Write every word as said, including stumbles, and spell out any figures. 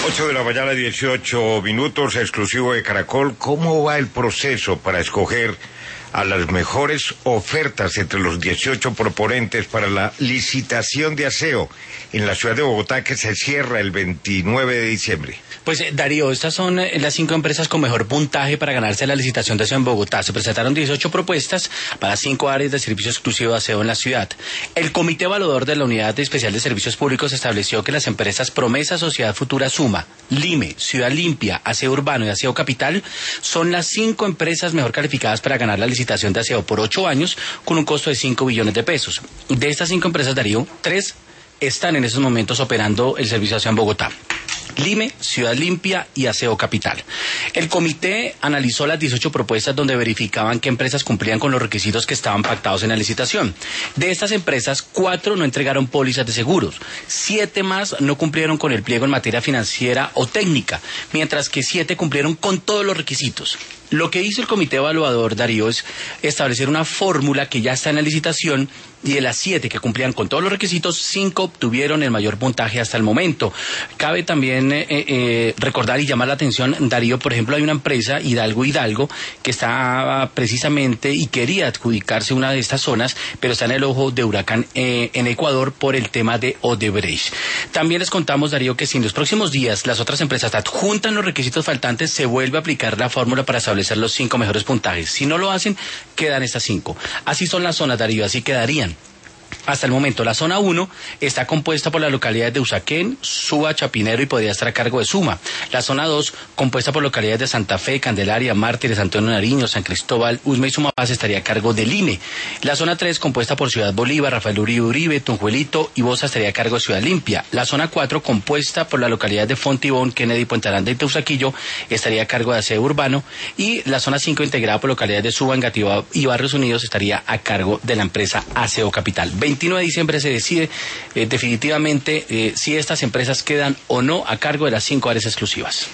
ocho de la mañana, dieciocho minutos, exclusivo de Caracol. ¿Cómo va el proceso para escoger a las mejores ofertas entre los dieciocho proponentes para la licitación de aseo en la ciudad de Bogotá, que se cierra el veintinueve de diciembre? Pues eh, Darío, estas son eh, las cinco empresas con mejor puntaje para ganarse la licitación de aseo en Bogotá. Se presentaron dieciocho propuestas para cinco áreas de servicio exclusivo de aseo en la ciudad. El Comité Evaluador de la Unidad Especial de Servicios Públicos estableció que las empresas Promesa, Sociedad Futura Suma, Lime, Ciudad Limpia, Aseo Urbano y Aseo Capital son las cinco empresas mejor calificadas para ganar la licitación de aseo por ocho años con un costo de cinco billones de pesos. De estas cinco empresas, Darío, tres están en estos momentos operando el servicio de aseo en Bogotá: Lime, Ciudad Limpia y Aseo Capital. El comité analizó las dieciocho propuestas donde verificaban qué empresas cumplían con los requisitos que estaban pactados en la licitación. De estas empresas, cuatro no entregaron pólizas de seguros, siete más no cumplieron con el pliego en materia financiera o técnica, mientras que siete cumplieron con todos los requisitos. Lo que hizo el comité evaluador, Darío, es establecer una fórmula que ya está en la licitación, y de las siete que cumplían con todos los requisitos, cinco obtuvieron el mayor puntaje hasta el momento. Cabe también eh, eh, recordar y llamar la atención, Darío, por ejemplo, hay una empresa, Hidalgo Hidalgo, que está precisamente y quería adjudicarse una de estas zonas, pero está en el ojo de huracán eh, en Ecuador por el tema de Odebrecht. También les contamos, Darío, que si en los próximos días las otras empresas adjuntan los requisitos faltantes, se vuelve a aplicar la fórmula para establecer los cinco mejores puntajes. Si no lo hacen, quedan estas cinco. Así son las zonas, Darío, así quedarían. Hasta el momento, la zona uno está compuesta por las localidades de Usaquén, Suba, Chapinero y podría estar a cargo de Suma. La zona dos, compuesta por localidades de Santa Fe, Candelaria, Mártires, Antonio Nariño, San Cristóbal, Usme y Sumapaz, estaría a cargo del Lime. La zona tres, compuesta por Ciudad Bolívar, Rafael Uribe Uribe, Tunjuelito y Bosa, estaría a cargo de Ciudad Limpia. La zona cuatro, compuesta por las localidades de Fontibón, Kennedy, Puente Aranda y Teusaquillo, estaría a cargo de Aseo Urbano. Y la zona cinco, integrada por localidades de Suba, Engativá y Barrios Unidos, estaría a cargo de la empresa Aseo Capital. veintinueve de diciembre se decide eh, definitivamente eh, si estas empresas quedan o no a cargo de las cinco áreas exclusivas.